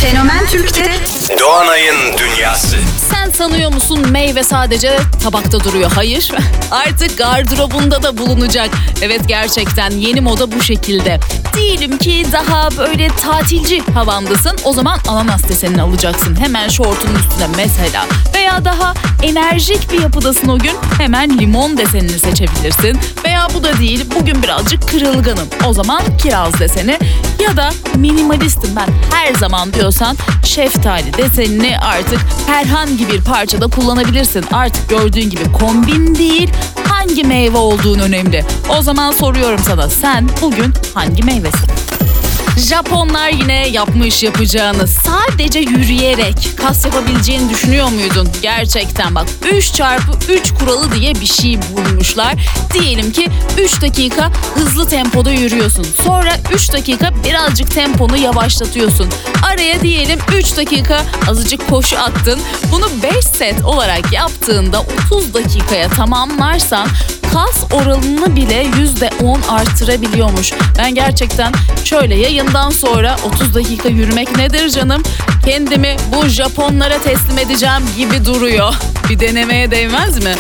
Fenomen Türk'te Doğanay'ın dünyası. Sen sanıyor musun meyve sadece tabakta duruyor? Hayır. Artık gardırobunda da bulunacak. Evet, gerçekten yeni moda bu şekilde. Diyelim ki daha böyle tatilci havandasın. O zaman ananas desenini alacaksın. Hemen şortunun üstüne mesela. Veya daha enerjik bir yapıdasın o gün. Hemen limon desenini seçebilirsin. Veya bu da değil, bugün birazcık kırılganım. O zaman kiraz deseni. Ya da minimalistim ben her zaman diyorsan şeftali desenini artık herhangi bir parçada kullanabilirsin. Artık gördüğün gibi kombin değil, hangi meyve olduğun önemli. O zaman soruyorum sana, sen bugün hangi meyvesin? Japonlar yine yapmış yapacağını. Sadece yürüyerek kas yapabileceğini düşünüyor muydun? Gerçekten bak, 3x3 kuralı diye bir şey bulmuşlar. Diyelim ki 3 dakika hızlı tempoda yürüyorsun. Sonra 3 dakika birazcık temponu yavaşlatıyorsun. Araya diyelim 3 dakika azıcık koşu attın. Bunu 5 set olarak yaptığında 30 dakikaya tamamlarsan kas oranını bile %10 artırabiliyormuş. Ben gerçekten şöyle yayından sonra 30 dakika yürümek nedir canım? Kendimi bu Japonlara teslim edeceğim gibi duruyor. Bir denemeye değmez mi?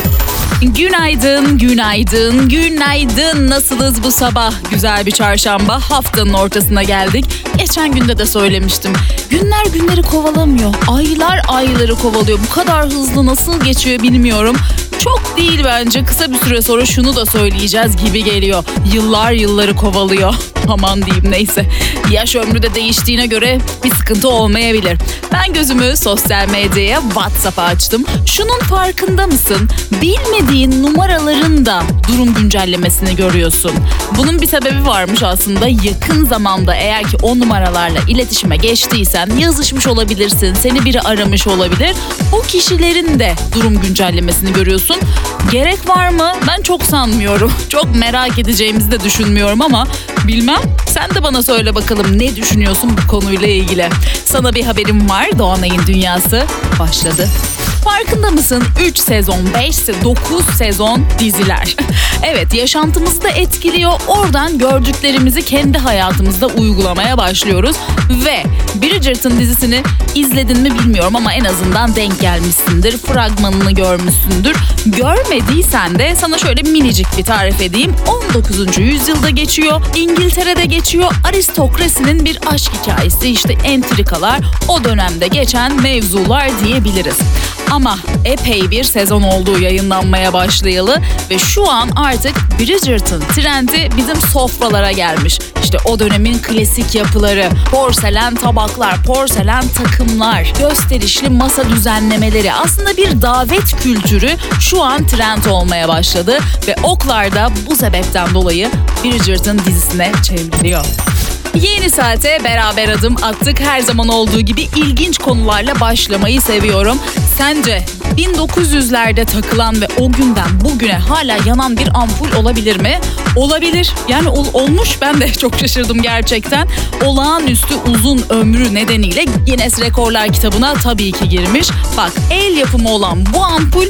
Günaydın, günaydın, günaydın. Nasılız bu sabah? Güzel bir çarşamba, haftanın ortasına geldik. Geçen günde de söylemiştim. Günler günleri kovalamıyor. Aylar ayları kovalıyor. Bu kadar hızlı nasıl geçiyor bilmiyorum. Çok değil bence. Kısa bir süre sonra şunu da söyleyeceğiz gibi geliyor. Yıllar yılları kovalıyor. Aman diyeyim, neyse. Yaş ömrü de değiştiğine göre bir sıkıntı olmayabilir. Ben gözümü sosyal medyaya, WhatsApp'a açtım. Şunun farkında mısın? Bilmediğin numaraların da durum güncellemesini görüyorsun. Bunun bir sebebi varmış aslında. Yakın zamanda eğer ki o numaralarla iletişime geçtiysen yazışmış olabilirsin. Seni biri aramış olabilir. O kişilerin de durum güncellemesini görüyorsun. Gerek var mı? Ben çok sanmıyorum. Çok merak edeceğimizi de düşünmüyorum ama bilmem. Sen de bana söyle bakalım, ne düşünüyorsun bu konuyla ilgili? Sana bir haberim var. Doğanay'ın dünyası başladı. Farkında mısın? 3 sezon, 5, 9 sezon diziler. Evet, yaşantımızı da etkiliyor. Oradan gördüklerimizi kendi hayatımızda uygulamaya başlıyoruz. Ve Bridgerton dizisini izledin mi bilmiyorum ama en azından denk gelmişsindir. Fragmanını görmüşsündür. Görmediysen de sana şöyle minicik bir tarif edeyim. 19. yüzyılda geçiyor. İngiltere'de geçiyor. Aristokrasinin bir aşk hikayesi. İşte entrikalar, o dönemde geçen mevzular diyebiliriz. Ama epey bir sezon olduğu yayınlanmaya başlayalı ve şu an artık Bridgerton trendi bizim sofralara gelmiş. İşte o dönemin klasik yapıları, porselen tabaklar, porselen takımlar, gösterişli masa düzenlemeleri, aslında bir davet kültürü şu an trend olmaya başladı ve oklar da bu sebepten dolayı Bridgerton dizisine çevriliyor. Yeni saate beraber adım attık. Her zaman olduğu gibi ilginç konularla başlamayı seviyorum. Sence 1900'lerde takılan ve o günden bugüne hala yanan bir ampul olabilir mi? Olabilir. Yani olmuş. Ben de çok şaşırdım gerçekten. Olağanüstü uzun ömrü nedeniyle Guinness Rekorlar kitabına tabii ki girmiş. Bak, el yapımı olan bu ampul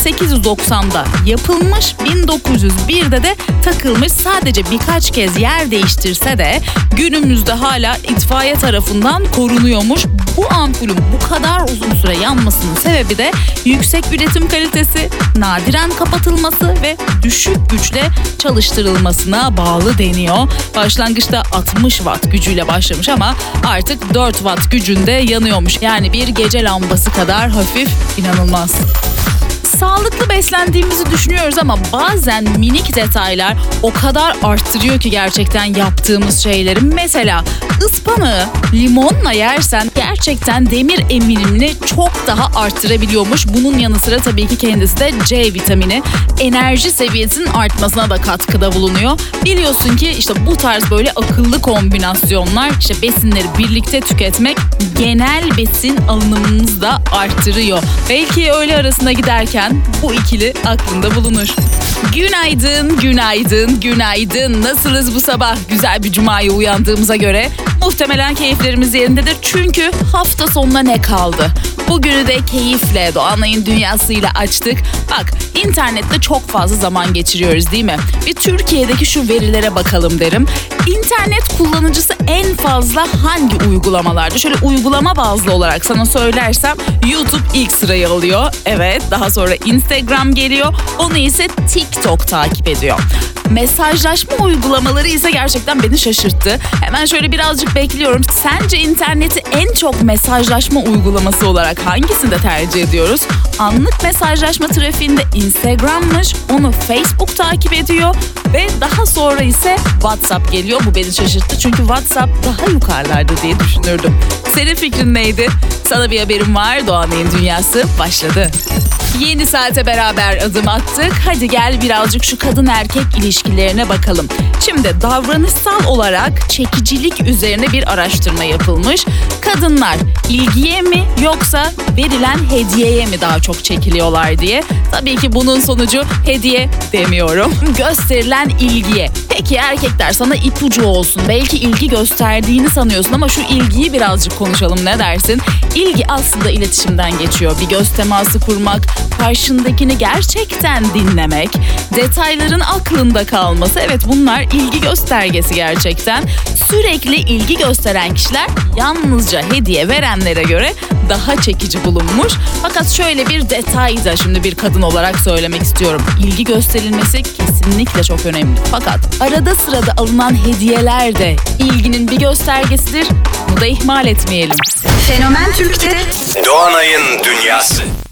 1890'da yapılmış, 1901'de de takılmış. Sadece birkaç kez yer değiştirse de günümüzde hala itfaiye tarafından korunuyormuş. Bu ampulün bu kadar uzun süre yanmasının sebebi de yüksek üretim kalitesi, nadiren kapatılması ve düşük güçle çalıştırılmasına bağlı deniyor. Başlangıçta 60 watt gücüyle başlamış ama artık 4 watt gücünde yanıyormuş. Yani bir gece lambası kadar hafif, inanılmaz. Sağlıklı beslendiğimizi düşünüyoruz ama bazen minik detaylar o kadar arttırıyor ki gerçekten yaptığımız şeyleri. Mesela ıspanağı limonla yersen gerçekten demir eminimini çok daha arttırabiliyormuş. Bunun yanı sıra tabii ki kendisi de C vitamini enerji seviyesinin artmasına da katkıda bulunuyor. Biliyorsun ki işte bu tarz böyle akıllı kombinasyonlar, işte besinleri birlikte tüketmek genel besin alınımımızı da arttırıyor. Belki öğle arasına giderken bu ikili aklında bulunur. Günaydın, günaydın, günaydın. Nasılız bu sabah? Güzel bir cumaya uyandığımıza göre Muhtemelen keyiflerimiz yerindedir çünkü hafta sonuna ne kaldı? Bugünü de keyifle Doğanay'ın dünyasıyla açtık. Bak, internette çok fazla zaman geçiriyoruz değil mi? Bir Türkiye'deki şu verilere bakalım derim. İnternet kullanıcısı en fazla hangi uygulamalarda? Şöyle uygulama bazlı olarak sana söylersem YouTube ilk sırayı alıyor. Evet, daha sonra Instagram geliyor. Onu ise TikTok takip ediyor. Mesajlaşma uygulamaları ise gerçekten beni şaşırttı. Hemen şöyle birazcık bekliyorum. Sence interneti en çok mesajlaşma uygulaması olarak hangisini tercih ediyoruz? Anlık mesajlaşma trafiğinde Instagram'mış, onu Facebook takip ediyor ve daha sonra ise WhatsApp geliyor. Bu beni şaşırttı çünkü WhatsApp daha yukarılarda diye düşünürdüm. Senin fikrin neydi? Sana bir haberim var. Doğanay'ın dünyası başladı. Yeni saate beraber adım attık. Hadi gel birazcık şu kadın erkek ilişkilerine bakalım. Şimdi davranışsal olarak çekicilik üzerine bir araştırma yapılmış. Kadınlar ilgiye mi yoksa verilen hediyeye mi daha çok çekiliyorlar diye. Tabii ki bunun sonucu hediye demiyorum. Gösterilen ilgiye. Peki erkekler, sana ipucu olsun. Belki ilgi gösterdiğini sanıyorsun ama şu ilgiyi birazcık konuşalım, ne dersin? İlgi aslında iletişimden geçiyor. Bir göz teması kurmak, karşındakini gerçekten dinlemek, detayların aklında kalması. Evet, bunlar ilgi göstergesi gerçekten. Sürekli ilgi gösteren kişiler yalnızca hediye verenlere göre daha çekici bulunmuş. Fakat şöyle bir detay da şimdi bir kadın olarak söylemek istiyorum. İlgi gösterilmesi kesinlikle çok önemli. Fakat arada sırada alınan hediyeler de ilginin bir göstergesidir. Bunu da ihmal etmeyelim. Fenomen Türk'te Doğanay'ın dünyası.